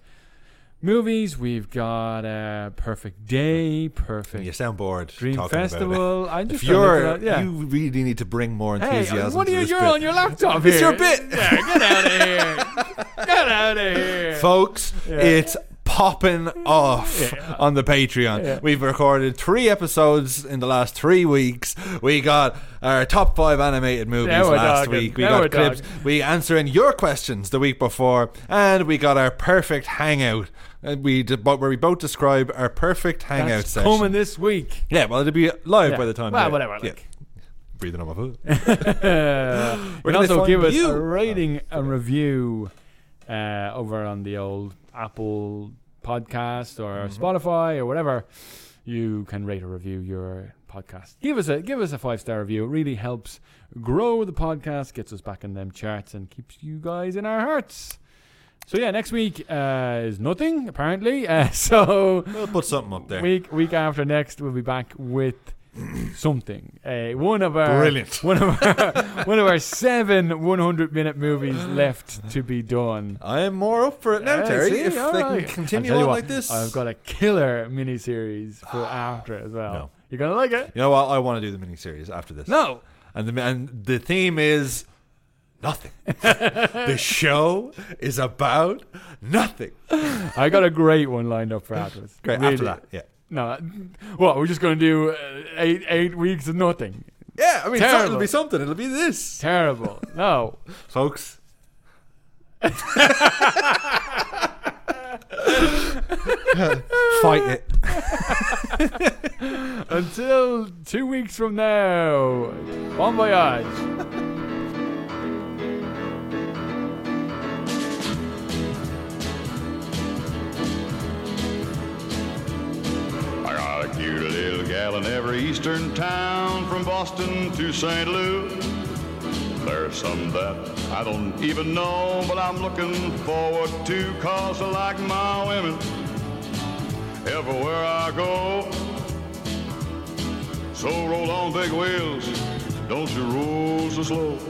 movies. We've got uh, Perfect Day, Perfect you sound bored. Dream talking Festival. About I'm it. just If trying to you're, look it up, yeah. you really need to bring more Hey, enthusiasm. what are to you? this You're bit. on your laptop It's here. your bit. Yeah, get out of here. Get out of here. Folks, Yeah. it's popping off Yeah. on the Patreon. Yeah. We've recorded three episodes in the last three weeks. We got our top five animated movies Now we're last talking. week. We Now we're got clips. talking. We answering your questions the week before, and we got our perfect hangout. And we did, where we both describe our perfect hangout That's session. coming this week. Yeah, well, it'll be live Yeah. by the time. Well, that- whatever. Yeah. Like. Breathing on my foot. Uh, you Where can can they also find give us you? a rating and review uh, over on the old Apple podcast or Mm-hmm. Spotify or whatever. You can rate or review your podcast. Give us a give us a five star review. It really helps grow the podcast, gets us back in them charts, and keeps you guys in our hearts. So yeah, next week uh, is nothing apparently. Uh, so We'll put something up there. week week after next, we'll be back with something. Uh, one of our Brilliant. One of our one of our seven one hundred minute movies left to be done. I am more up for it now, Yeah, Terry. see, if all they right. can continue I'll tell you on what, like this. I've got a killer miniseries for after it as well. No. You're gonna like it? You know what? I want to do the miniseries after this. No. And the and the theme is nothing. The show is about nothing. I got a great one lined up for afterwards. Great. Really. After that, yeah. No. What? We're just gonna do uh, eight eight weeks of nothing. Yeah, I mean, Terrible. so- it'll be something. It'll be this, Terrible. No. folks. Fight it. Until two weeks from now. Bon voyage. I got a cute little gal in every eastern town, from Boston to Saint Louis. There's some that I don't even know, but I'm looking forward to, 'cause I like my women everywhere I go. So roll on big wheels, don't you roll so slow.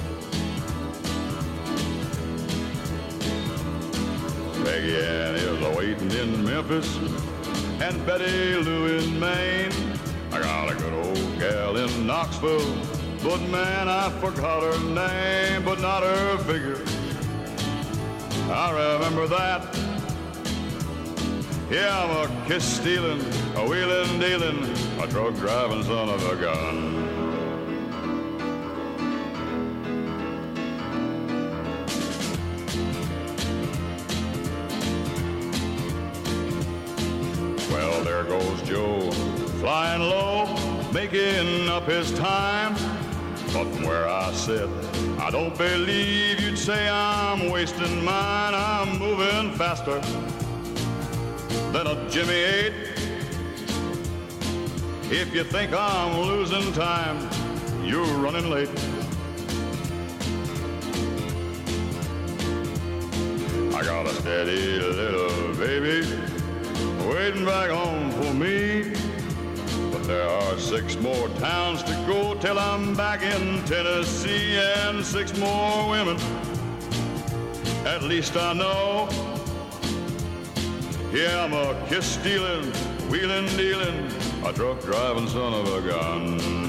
Peggy Ann is a-waiting in Memphis, and Betty Lou in Maine. I got a good old gal in Knoxville, but man, I forgot her name, but not her figure. I remember that. Yeah, I'm a kiss-stealing, a wheeling-dealing, a truck-driving son of a gun. lying low, making up his time. But from where I sit, I don't believe you'd say I'm wasting mine. I'm moving faster than a Jimmy eight. If you think I'm losing time, you're running late. I got a steady little baby waiting back home for me. But there are six more towns to go till I'm back in Tennessee, and six more women, at least I know. Yeah, I'm a kiss-stealing, wheeling-dealing, a truck-driving son of a gun.